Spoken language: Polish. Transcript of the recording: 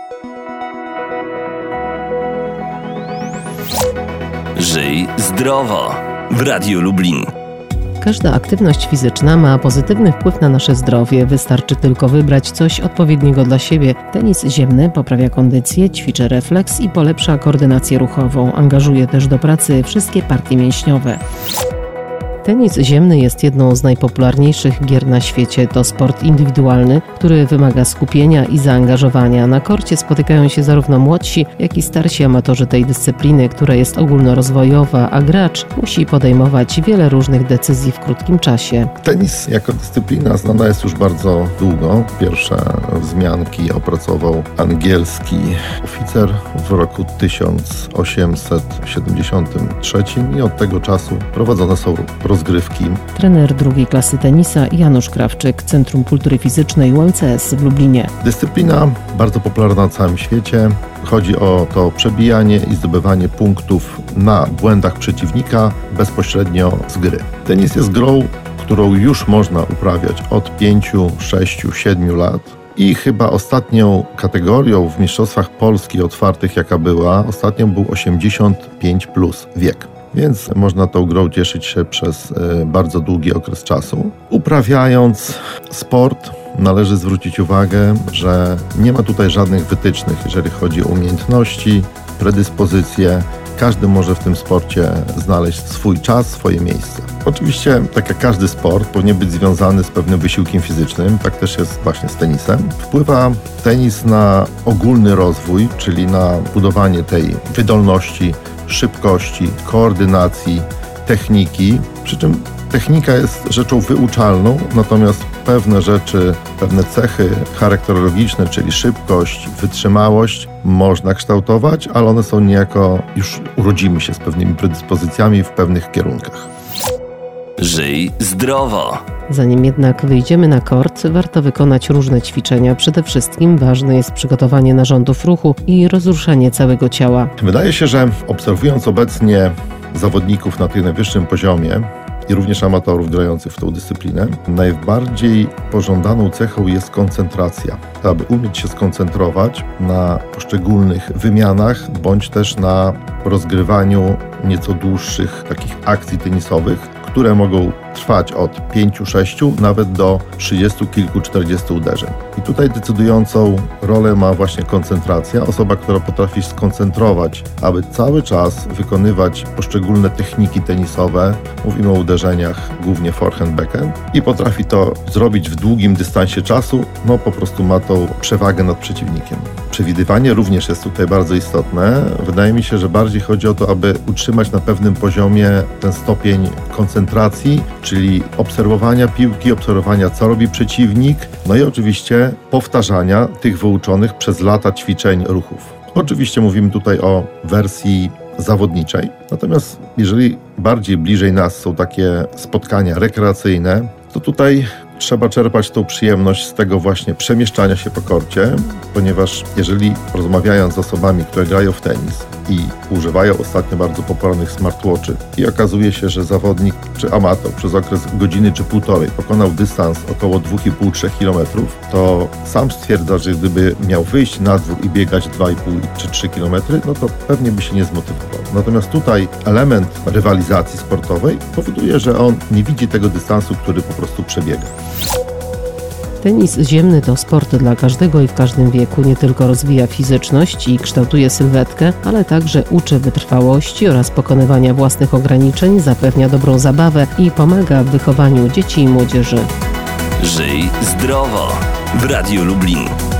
Żyj zdrowo w Radiu Lublin. Każda aktywność fizyczna ma pozytywny wpływ na nasze zdrowie. Wystarczy tylko wybrać coś odpowiedniego dla siebie. Tenis ziemny poprawia kondycję, ćwiczy refleks i polepsza koordynację ruchową. Angażuje też do pracy wszystkie partie mięśniowe. Tenis ziemny jest jedną z najpopularniejszych gier na świecie. To sport indywidualny, który wymaga skupienia i zaangażowania. Na korcie spotykają się zarówno młodsi, jak i starsi amatorzy tej dyscypliny, która jest ogólnorozwojowa, a gracz musi podejmować wiele różnych decyzji w krótkim czasie. Tenis jako dyscyplina znana jest już bardzo długo. Pierwsze wzmianki opracował angielski oficer w roku 1873 i od tego czasu prowadzone są rozgrywki. Trener drugiej klasy tenisa Janusz Krawczyk, Centrum Kultury Fizycznej UMCS w Lublinie. Dyscyplina bardzo popularna na całym świecie. Chodzi o to przebijanie i zdobywanie punktów na błędach przeciwnika bezpośrednio z gry. Tenis jest grą, którą już można uprawiać od 5, 6, 7 lat. I chyba ostatnią kategorią w Mistrzostwach Polski otwartych, jaka była, ostatnią był 85+ wiek. Więc można tą grą cieszyć się przez bardzo długi okres czasu. Uprawiając sport, należy zwrócić uwagę, że nie ma tutaj żadnych wytycznych, jeżeli chodzi o umiejętności, predyspozycje. Każdy może w tym sporcie znaleźć swój czas, swoje miejsce. Oczywiście, tak jak każdy sport, powinien być związany z pewnym wysiłkiem fizycznym. Tak też jest właśnie z tenisem. Wpływa tenis na ogólny rozwój, czyli na budowanie tej wydolności, szybkości, koordynacji, techniki. Przy czym technika jest rzeczą wyuczalną, natomiast pewne rzeczy, pewne cechy charakterologiczne, czyli szybkość, wytrzymałość, można kształtować, ale one są niejako, już urodzimy się z pewnymi predyspozycjami w pewnych kierunkach. Żyj zdrowo. Zanim jednak wyjdziemy na kort, warto wykonać różne ćwiczenia. Przede wszystkim ważne jest przygotowanie narządów ruchu i rozruszanie całego ciała. Wydaje się, że obserwując obecnie zawodników na tym najwyższym poziomie i również amatorów grających w tą dyscyplinę, najbardziej pożądaną cechą jest koncentracja. Aby umieć się skoncentrować na poszczególnych wymianach, bądź też na rozgrywaniu nieco dłuższych takich akcji tenisowych, które mogą trwać od 5, 6, nawet do 30 kilku, 40 uderzeń. I tutaj decydującą rolę ma właśnie koncentracja. Osoba, która potrafi skoncentrować, aby cały czas wykonywać poszczególne techniki tenisowe, mówimy o uderzeniach głównie forehand, backhand, i potrafi to zrobić w długim dystansie czasu, po prostu ma tą przewagę nad przeciwnikiem. Przewidywanie również jest tutaj bardzo istotne. Wydaje mi się, że bardziej chodzi o to, aby utrzymać na pewnym poziomie ten stopień koncentracji, czyli obserwowania piłki, obserwowania, co robi przeciwnik, i oczywiście powtarzania tych wyuczonych przez lata ćwiczeń ruchów. Oczywiście mówimy tutaj o wersji zawodniczej, natomiast jeżeli bardziej bliżej nas są takie spotkania rekreacyjne, to tutaj trzeba czerpać tą przyjemność z tego właśnie przemieszczania się po korcie, ponieważ jeżeli rozmawiając z osobami, które grają w tenis i używają ostatnio bardzo popularnych smartwatchy i okazuje się, że zawodnik czy amator przez okres godziny czy półtorej pokonał dystans około 2,5-3 km, to sam stwierdza, że gdyby miał wyjść na dwór i biegać 2,5 czy 3 km, to pewnie by się nie zmotywował. Natomiast tutaj element rywalizacji sportowej powoduje, że on nie widzi tego dystansu, który po prostu przebiega. Tenis ziemny to sport dla każdego i w każdym wieku. Nie tylko rozwija fizyczność i kształtuje sylwetkę, ale także uczy wytrwałości oraz pokonywania własnych ograniczeń, zapewnia dobrą zabawę i pomaga w wychowaniu dzieci i młodzieży. Żyj zdrowo w Radiu Lublin.